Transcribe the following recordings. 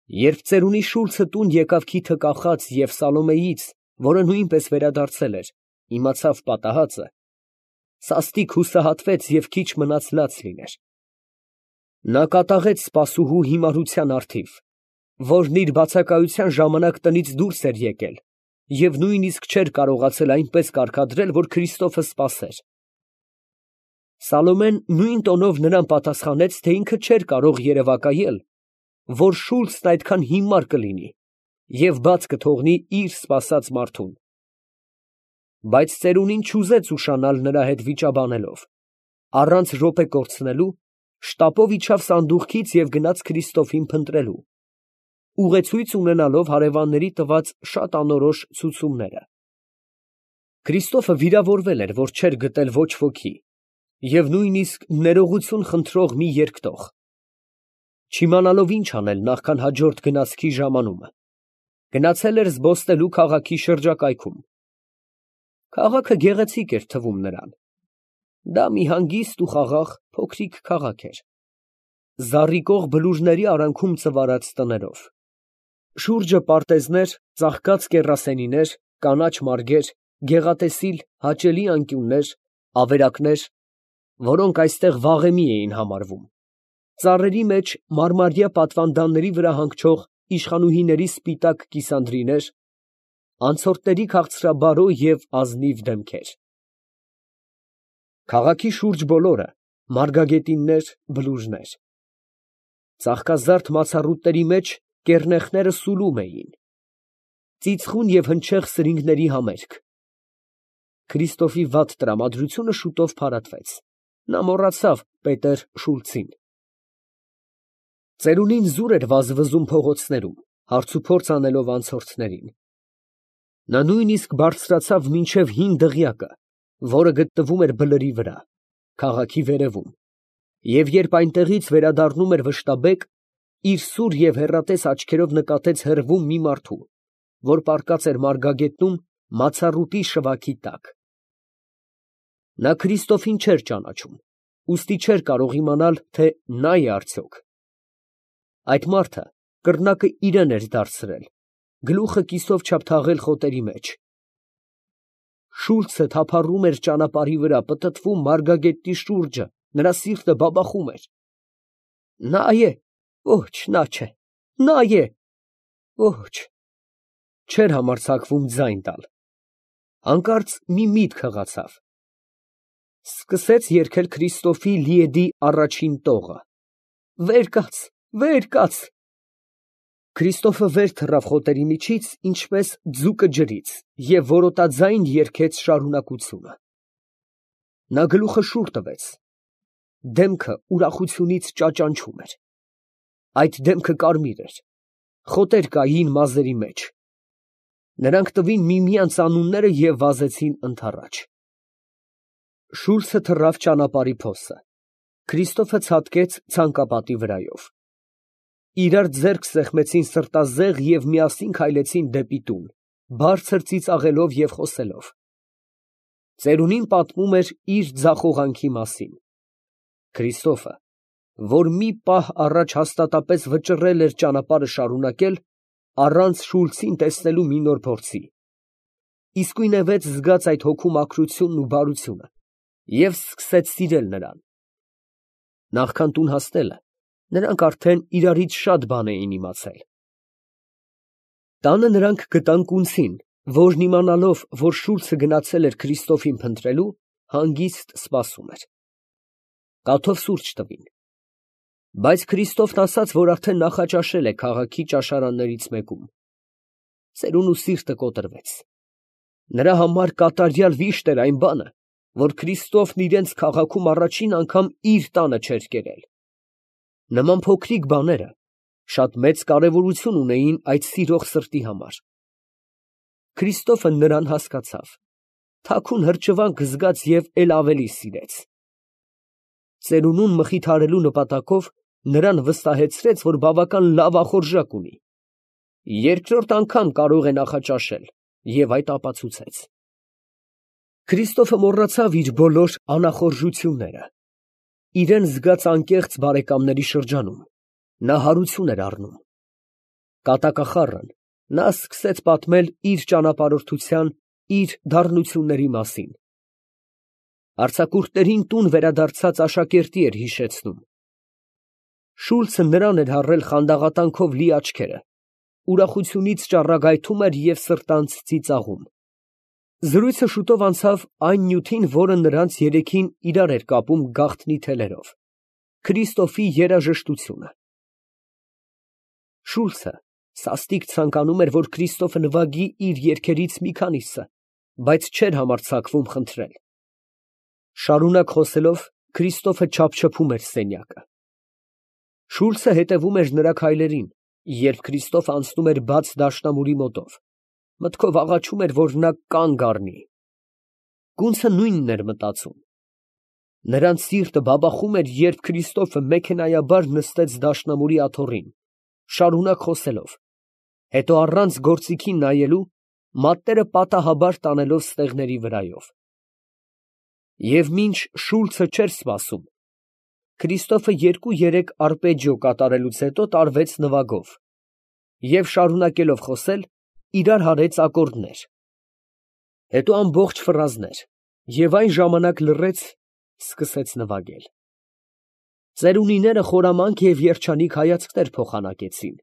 Երբ ծերունի Շուլցը տուն եկավ քիթը կախած և Սալոմեից, որը նույնպես վերադարձել էր, իմացավ պատահածը, սաստիկ հուսահատվեց և քիչ մնաց լաց լիներ. նա կատաղեց սպասուհու հիմարության առթիվ, որն իր բացակայության ժամանակ տնից դուրս էր եկել և նույնիսկ չէր կարողացել այնպես կարգադրել, որ Քրիստոֆը սպասեր։ Սալոմեն նույն տոնով նրան պատասխանեց, թե ինքը չէր կարող երևակայել, որ Շուլցն այդքան հիմար կլինի և բաց կթողնի իր սպասած մարդուն։ Բայց ծերունին չուզեց ուշանալ նրա հետ վիճաբանելով, առանց րոպե կորցնելու, շտապով իջավ սանդուղքից և գնաց Քրիստոֆին փնտրելու, ուղեցույց ունենալով հարևանների տված շատ անորոշ ցուցումները։ Քրիստոֆը վիրավորվել էր, որ չէր գտել ոչ ոքի, և նույնիսկ ներողություն խնդրող մի երկտող։ Չիմանալով ինչ անել նախքան հաջորդ գնացքի ժամանումը, գնացել էր զբոսնելու քաղաքի շրջակայքում։ Քաղաքը գեղեցիկ էր թվում նրան. դա մի հանգիստ ու խաղաղ փոքրիկ քաղաք էր, զառիկող բլուրների արանքում ծվարած տներով, շուրջը պարտեզներ, ծաղկած կեռասենիներ, կանաչ մարգեր, գեղատեսիլ, հաճելի անկյուններ, ավերակներ, որոնք այստեղ վաղեմի էին համարվում, ծառերի մեջ մարմարյա պատվանդանների վրա հանգչող իշխանուհիների սպիտակ կիսանդրիներ, անցորդների քաղցրաբարո և ազնիվ դեմքեր։ Քաղաքի շուրջ բոլորը մարգագետիններ, բլուրներ։ Ծաղկազարդ մացառուտների մեջ կեռնեխները սուլում էին, ծիծխուն և հնչեղ սրինգների համերգ։ Քրիստոֆի վատ տրամադրությունը շուտով փարատվեց. նա մոռացավ Պետեր Շուլցին։ Ծերունին զուր էր վազվզում փողոցներում, հարցուփորձ անելով անցորդներին։ Նա նույնիսկ բարձրացավ մինչև հին դղյակը, որը գտնվում էր բլրի վրա, քաղաքի վերևում, և երբ այնտեղից վերադառնում էր վշտաբեկ, իր սուր և հեռատես աչքերով նկատեց հեռվում մի մարդու, որ պառկած էր մարգագետնում մացառուտի շվաքի տակ։ Նա Քրիստոֆին չէր ճանաչում, ուստի չէր կարող իմանալ, թե նա է արդյոք։ Այդ մարդը կռնակը իրան էր դարձրել, գլուխը կիսով չափ թաղել խոտերի մեջ։ Շուլցը թափառում էր ճանապարհի վրա, պտտվում մարգագետի շուրջը, նրա սիրտը բաբախում էր. նա է, ոչ, նա չէ, նա է, ոչ, չէր համարձակվում ձայն տալ։ Հանկարծ մի միտք հղացավ. սկսեց երգել Քրիստոֆի Լիեդի առաջին տողը. «Վեր կաց, վեր կաց»։ Քրիստոֆը վեր թռավ խոտերի միջից, ինչպես ձուկը ջրից, և որոտաձայն երգեց շարունակությունը։ Նա գլուխը շուռ տվեց, դեմքը ուրախությունից ճաճանչում էր։ Այդ դեմքը կարմիր էր, խոտեր կային մազերի մեջ։ Նրանք տվին միմյանց անունները և վազեցին ընդառաջ։ Շուլցը թռավ ճանապարհի փոսը, Քրիստոֆը ցատկեց ցանկապատի վրայով։ Իրար ձեռք սեղմեցին սրտազեղ և միասին քայլեցին դեպի տուն, բարձր ծիծաղելով և խոսելով։ Ծերունին պատմում էր իր ձախողանքի մասին։ Քրիստոֆը, որ մի պահ առաջ հաստատապես վճռել էր ճանապարհը շարունակել, առանց Շուլցին տեսնելու մի նոր փորձի, իսկույնևեթ զգաց այդ հոգու մաքրությունն ու բարությունը և սկսեց սիրել նրան։ Նախքան տուն հասնելը, նրանք արդեն իրարից շատ բան էին իմացել։ Տանը նրանք գտան կունցին, որն իմանալով, որ Շուլցը գնացել էր Քրիստոֆին փնտրելու, հանգիստ սպասում էր։ Կաթով սուրճ տվին։ Բայց Քրիստոֆն ասաց, որ արդեն նախաճաշել է քաղաքի ճաշարաններից մեկում։ Ծերունու սիրտը կոտրվեց։ Նրա համար կատարյալ վիշտ էր այն բանը, որ Քրիստոֆն իրենց քաղաքում առաջին անգամ իր տանը չէր կերել։ Նման փոքրիկ բաները շատ մեծ կարևորություն ունեին այդ սիրող սրտի համար։ Քրիստոֆը նրան հասկացավ, թաքուն հրճվանք զգաց և էլ ավելի սիրեց։ Ծերունուն մխիթարելու նպատակով նրան վստահեցրեց, որ բավական լավ ախորժակ ունի, երկրորդ անգամ կարող է նախաճաշել, և այդ ապացուցեց։ Քրիստոֆը մոռացավ իր բոլոր անախորժությունները։ Իրան զգաց անկեղծ բարեկամների շրջանում, նա հարություն էր առնում։ Կատակախառն նա սկսեց պատմել իր ճանապարհորդության, իր դառնությունների մասին։ Արձակուրդներին տուն վերադարձած աշակերտի էր հիշեցնում։ Շուլցը նրան էր հառել խանդաղատանքով լի աչքերը, ուրախությունից ճառագայթում էր և սրտանց ծիծաղում։ Զրույցը շուտով անցավ այն նյութին, որը նրանց երեքին իրար էր կապում գաղտնի թելերով. Քրիստոֆի երաժշտությունը։ Շուլցը սաստիկ ցանկանում էր, որ Քրիստոֆը նվագի իր երգերից մի քանիսը, բայց չէր համարձակվում խնդրել։ Շարունակ խոսելով, Քրիստոֆը չափչփում էր սենյակը։ Շուլցը հետևում էր նրա քայլերին, երբ Քրիստոֆը անցնում էր բաց դաշնամուրի մոտով, մտքով աղաչում էր, որ նա կանգ առնի։ Կունցը նույնն էր մտածում։ Նրանց սիրտը բաբախում էր, երբ Քրիստոֆը մեքենայաբար նստեց դաշնամուրի աթոռին, շարունակ խոսելով, հետո առանց գործիքին նայելու, մատները պատահաբար տանելով ստեղների վրայով։ Եվ մինչ Շուլցը չէր սպասում, Քրիստոֆը 2-3 արպեջիո կատարելուց հետո տարվեց նվագով և շարունակելով խոսել, իրար հարեց ակորդներ, հետո ամբողջ ֆրազներ, և այն ժամանակ լռեց, սկսեց նվագել։ Ծերունիները խորամանկ և երջանիկ հայացքներ փոխանակեցին։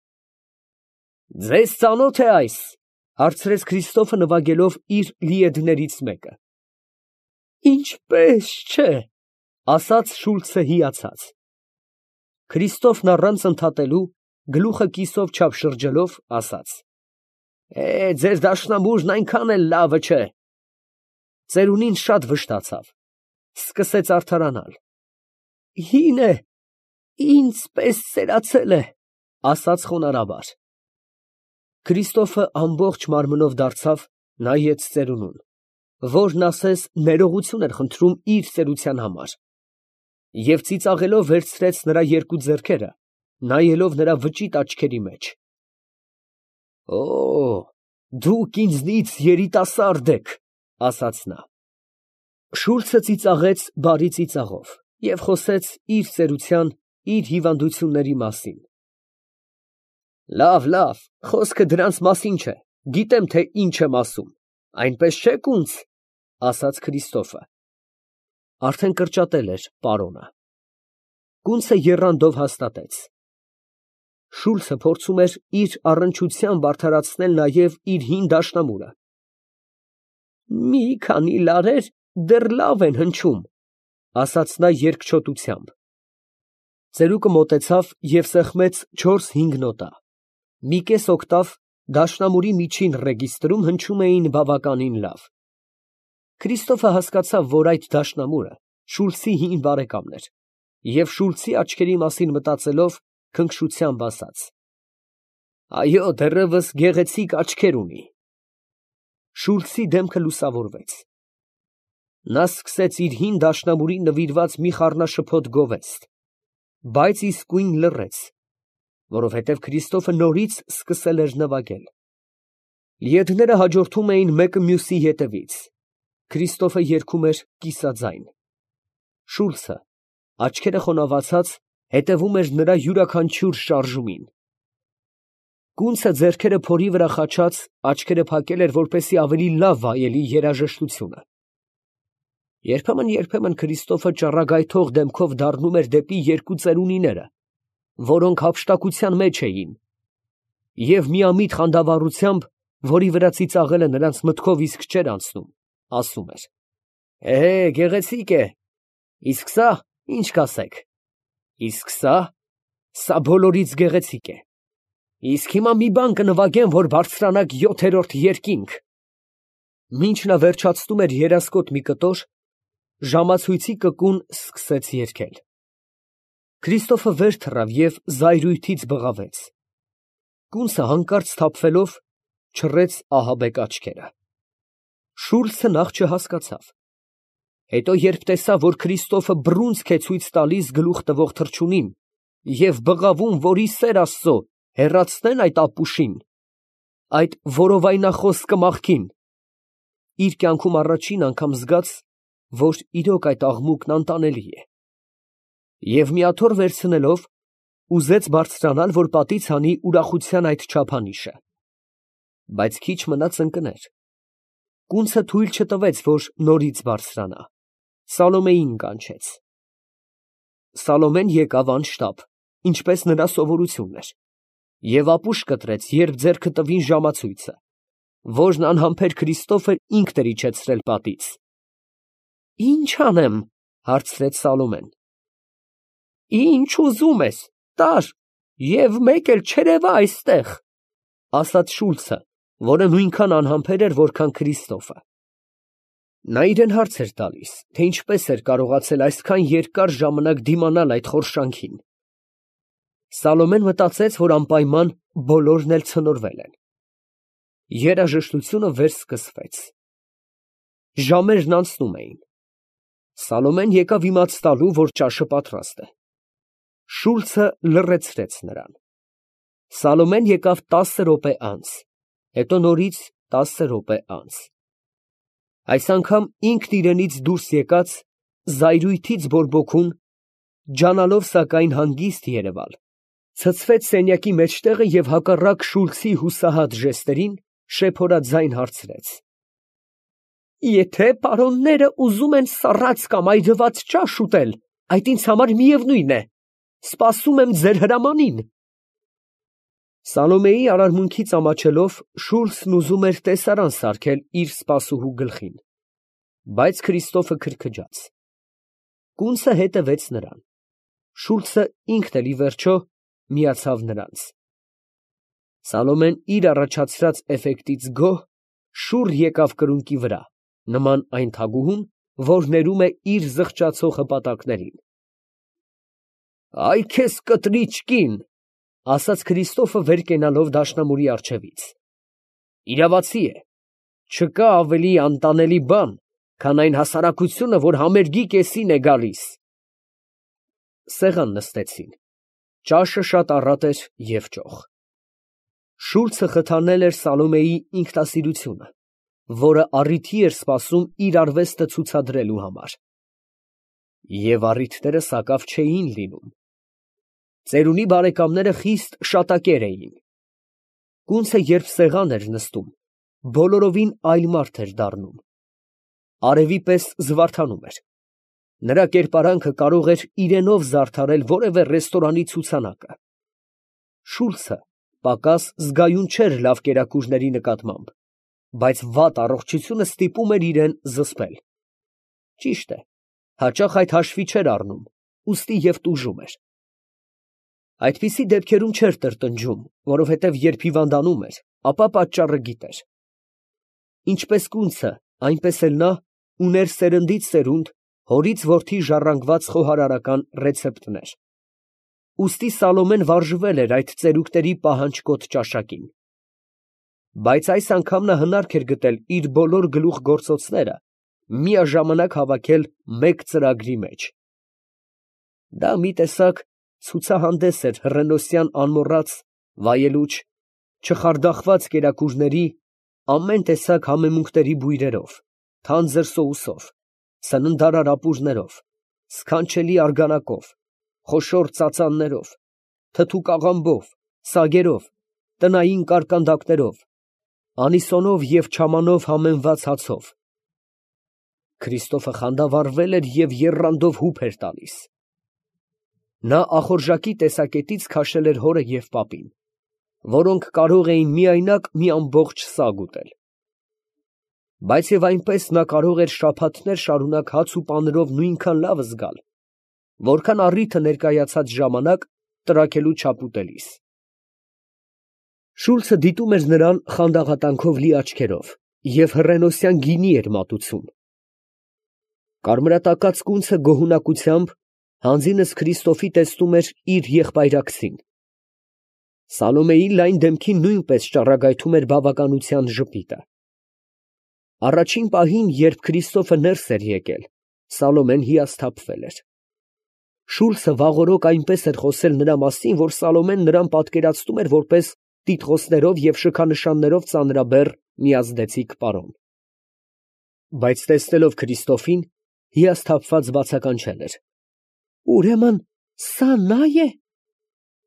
«Ձեզ ծանո՞թ է այս», ֊ հարցրեց Քրիստոֆը նվագելով իր լիեդներից մեկը։ «Ինչպե՞ս չէ», ֊ ասաց Շուլցը հիացած։ Քրիստոֆն առանց ընդհատելու, գլուխը կիսով չափ շրջելով, ասաց. Ձեր դաշնամուրն այնքան էլ լավը չէ։ Ծերունին շատ վշտացավ, սկսեց արդարանալ։ Հին է, ինձ պես սերացել է, ասաց խոնարհաբար։ Քրիստոֆը ամբողջ մարմնով դարձավ, նայեց ծերունուն, որն ասես ներողություն էր խնդրում իր ծերության համար, և ծիծաղելով վերցրեց նրա երկու ձեռքերը, նայելով նրա վճիտ աչքերի մեջ։ Դուք ինձնից երիտասարդ եք, ասաց նա։ Շուլցը ծիծաղեց բարի ծիծաղով և խոսեց իր ծերության, իր հիվանդությունների մասին։ Լավ, խոսքը դրանց մասին չէ, գիտեմ, թե ինչ եմ ասում, այնպես չէ՞, կունց, ասաց Քրիստոֆը։ Արդեն կրճատել էր պարոնը։ Կունցը եռանդով հաստատեց։ Շուլցը փորձում էր իր առնչությամբ արդարացնել նաև իր հին դաշնամուրը։ Մի քանի լարեր դեռ լավ են հնչում, ասաց նա երկչոտությամբ։ Ծերուկը մոտեցավ և սեղմեց 4-5 նոտա։ Մի կես օկտավ դաշնամուրի միջին ռեգիստրում հնչում էին բավականին լավ։ Քրիստոֆը հասկացավ, որ այդ դաշնամուրը Շուլցի հին բարեկամն էր, և Շուլցի աչքերի մասին մտածելով, քնքշությամբ ասաց. Այո, դեռևս գեղեցիկ աչքեր ունի։ Շուլցի դեմքը լուսավորվեց։ Նա սկսեց իր հին դաշնամուրին նվիրված մի խառնաշփոթ գովեստ, բայց իսկույն լռեց, որովհետև Քրիստոֆը նորից սկսել էր նվագել։ Լիեդները հաջորդում էին մեկը մյուսի հետևից։ Քրիստոֆը երգում էր կիսաձայն։ Շուլցը, աչքերը խոնավացած, հետևում էր նրա յուրաքանչյուր շարժումին։ Կունցը ձեռքերը փորի վրա խաչած, աչքերը փակել էր, որպեսզի ավելի լավ վայելի երաժշտությունը։ Երբեմն Քրիստոֆը ճառագայթող դեմքով դառնում էր դեպի երկու ծերունիները, որոնք հափշտակության մեջ էին, և միամիտ խանդավառությամբ, որի վրա ծիծաղելը նրանց մտքով իսկ չէր անցնում, ասում էր. Գեղեցիկ է, իսկ սա ինչ կասեք, իսկ սա բոլորից գեղեցիկ է, իսկ հիմա մի բան կնվագեմ, որ բարձրանաք 7-րդ երկինք։ Մինչ նա վերջացնում էր երասկոտ մի կտոր, ժամացույցի կկուն սկսեց երգել։ Քրիստոֆը վեր թռավ և զայրույթից բղավեց։ Կունցը հանկարծ սթափվելով չռեց ահաբեկ աչքերը։ Շուլցը նախ չհասկացավ։ Հետո երբ տեսավ, որ Քրիստոֆը բռունցք է ցույց տալիս գլուխ տվող թռչունին և բղավում, որ ի սեր Աստծո հեռացնեն այդ ապուշին, այդ որովայնախոս կմախքին, իր կյանքում առաջին անգամ զգաց, որ իրոք այդ աղմուկն անտանելի է, և մի աթոռ վերցնելով, ուզեց բարձրանալ, որ պատից հանի ուրախության այդ չափանիշը, բայց քիչ մնաց ընկներ։ Կունցը թույլ չտվեց, որ նորից բարձրանա, Սալոմեին կանչեց։ Սալոմեն եկավ անշտապ, ինչպես նրա սովորությունն էր, և ապուշ կտրեց, երբ ձեռքը տվին ժամացույցը, որն անհամբեր Քրիստոֆը ինքն էր իջեցրել պատից։ «Ի՞նչ անեմ, ֊ հարցրեց Սալոմեն։ ֊ Ինչ ուզում ես, տար, և մեկ էլ չերևա այստեղ, ֊ ասաց Շուլցը, որը նույնքան անհամբեր էր, որքան Քրիստոֆը։ Նա իրան հարց էր տալիս, թե ինչպես էր կարողացել այսքան երկար ժամանակ դիմանալ այդ խորշանքին։ Սալոմեն մտածեց, որ անպայման բոլորն էլ ցնորվել են։ Երաժշտությունը վերսկսվեց։ Ժամերն անցնում էին։ Սալոմեն եկավ իմաց տալու, որ ճաշը պատրաստ է։ Շուլցը լռեցրեց նրան։ Սալոմեն եկավ 10 րոպե անց, հետո նորից 10 րոպե անց։ Այս անգամ ինքն իրենից դուրս եկած, զայրույթից բորբոքուն, ջանալով սակայն հանգիստ երևալ, ցցվեց սենյակի մեջտեղը և հակառակ Շուլցի հուսահատ ժեստերին շեփորաձայն հարցրեց. «Եթե պարոնները ուզում են սառած կամ այրված ճաշ ուտել, այդ ինձ համար միևնույն է, սպասում եմ ձեր հրամանին»։ Սալոմեի արարմունքից ամաչելով, Շուլցն ուզում էր տեսարան սարքել իր սպասուհու գլխին, բայց Քրիստոֆը քրքջաց։ Կունցը հետևեց նրան։ Շուլցը ինքն էլ ի վերջո միացավ նրանց։ Սալոմեն իր առաջացրած էֆեկտից գոհ շուռ եկավ կրունկի վրա, նման այն թագուհուն, որ ներում է իր զղջացող հպատակներին։ «Այ քեզ կտրիչ կին, ֊ ասաց Քրիստոֆը վեր կենալով դաշնամուրի առջևից, ֊ իրավացի է, չկա ավելի անտանելի բան, քան այն հասարակությունը, որ համերգի կեսին է գալիս»։ Սեղան նստեցին։ Ճաշը շատ առատ էր և ճոխ։ Շուլցը խթանել էր Սալոմեի ինքնասիրությունը, որը առիթի էր սպասում իր արվեստը ցուցադրելու համար։ Եվ առիթները սակավ չէին լինում։ Ծերունի բարեկամները խիստ շատակեր էին։ Կունցը երբ սեղան էր նստում, բոլորովին այլ մարդ էր դառնում։ Արևի պես զվարթանում էր։ Նրա կերպարանքը կարող էր իրենով զարդարել որևէ ռեստորանի ցուցանակը։ Շուլցը պակաս զգայուն չէր լավ կերակուրների նկատմամբ, բայց վատ առողջությունը ստիպում էր իրան զսպել։ Ճիշտ է, հաճախ այդ հաշվի չէր առնում, ուստի և տուժում էր։ Այդպիսի դեպքերում չէր տրտնջում, որովհետև երբ հիվանդանում էր, ապա պատճառը գիտեր։ Ինչպես կունցը, այնպես էլ նա ուներ սերնդից սերունդ հորից որդի ժառանգված խոհարարական ռեցեպտներ։ Ուստի Սալոմեն վարժվել էր այդ ծերուկների պահանջկոտ ճաշակին։ Բայց այս անգամ նա հնարք էր գտել իր բոլոր գլուխգործոցները միաժամանակ հավաքել մեկ ծրագրի մեջ։ Դա մի տեսակ ցուցահանդես էր հռետոսյան անմոռաց, վայելուչ, չխարդախված կերակուրների, ամեն տեսակ համեմունքների բույրերով, թանձր սոուսով, սննդարար ապուրներով, սքանչելի արգանակով, խոշոր ծածաններով, թթու կաղամբով, սագերով, տնային կարկանդակներով, անիսոնով և չամանով համեմված հացով։ Քրիստոֆը խանդավառվել էր և եռանդով հուփ էր տալիս։ Նա ախորժակի տեսակետից քաշել էր հորը և պապին, որոնք կարող էին միայնակ մի ամբողջ սագ ուտել։ Բայց և այնպես նա կարող էր շաբաթներ շարունակ հաց ու պանրով նույնքան լավ զգալ, որքան առիթը ներկայացած ժամանակ տրաքելու չափ ուտելիս։ Շուլցը դիտում էր նրան խանդաղատանքով լի աչքերով և հռենոսյան գինի էր մատուցում։ Կարմրատակած կունցը գոհունակությամբ հանձինս Քրիստոֆի տեսնում էր իր եղբայրաքսին։ Սալոմեի լայն դեմքին նույնպես ճառագայթում էր բավականության ժպիտը։ Առաջին պահին, երբ Քրիստոֆը ներս էր եկել, Սալոմեն հիասթափվել էր։ Շուլցը վաղօրոք այնպես էր խոսել նրա մասին, որ Սալոմեն նրան պատկերացնում էր որպես տիտղոսներով և շքանշաններով ծանրաբեռ մի ազդեցիկ պարոն։ Բայց տեսնելով Քրիստոֆին, հիասթափված բացականչել էր. «Ուրեմն սա նա է։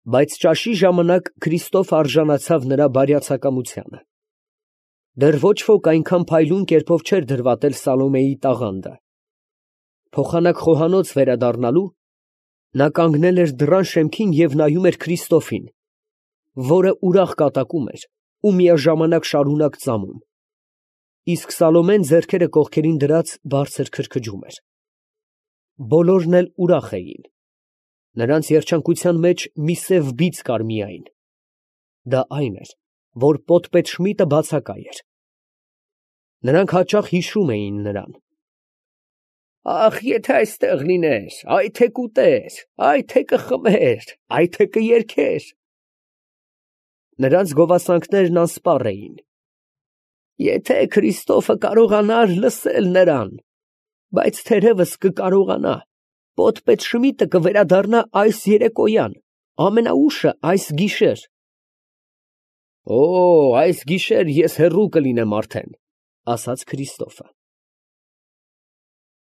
Բայց ճաշի ժամանակ Քրիստոֆ արժանացավ նրա բարյացակամությանը։ Դեռ ոչ ոք այնքան փայլուն կերպով չէր դրվատել Սալոմեի տաղանդը։ Փոխանակ խոհանոց վերադառնալու նա կանգնել էր դռան շեմքին և նայում էր Քրիստոֆին, որը ուրախ կատակում էր ու միաժամանակ շարունակ ծամում, իսկ Սալոմեն ձեռքերը կողքերին դրած բարձր քրքջում էր։ Բոլորն էլ ուրախ էին։ Նրանց երջանկության մեջ մի սև բիծ կար միայն. դա այն էր, որ պոդպետ Շմիդտը բացակայ էր։ Նրանք հաճախ հիշում էին նրան. «Ախ, եթե այստեղ լիներ, այ թե կուտեր, այ թե կխմեր, այ թե կերգեր»։ Նրանց գովասանքներն անսպառ էին. «Եթե Քրիստոֆը կարողանար լսել նրան, բայց թերևս կկարողանա, պոդպետ Շմիդտը կվերադառնա այս երեկոյան, ամենաուշը այս գիշեր»։ «Օ, այս գիշեր ես հեռու կլինեմ արդեն», ֊ ասաց Քրիստոֆը։